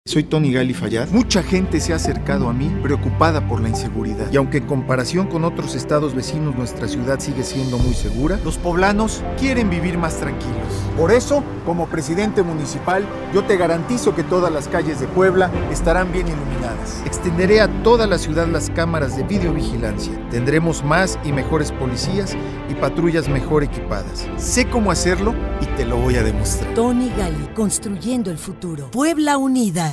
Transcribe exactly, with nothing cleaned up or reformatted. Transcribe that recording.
Soy Tony Gali Fayad. Mucha gente se ha acercado a mí preocupada por la inseguridad. Y aunque en comparación con otros estados vecinos nuestra ciudad sigue siendo muy segura, los poblanos quieren vivir más tranquilos. Por eso, como presidente municipal, yo te garantizo que todas las calles de Puebla estarán bien iluminadas. Extenderé a toda la ciudad las cámaras de videovigilancia. Tendremos más y mejores policías y patrullas mejor equipadas. Sé cómo hacerlo y te lo voy a demostrar. Tony Gali, construyendo el futuro. Puebla unida.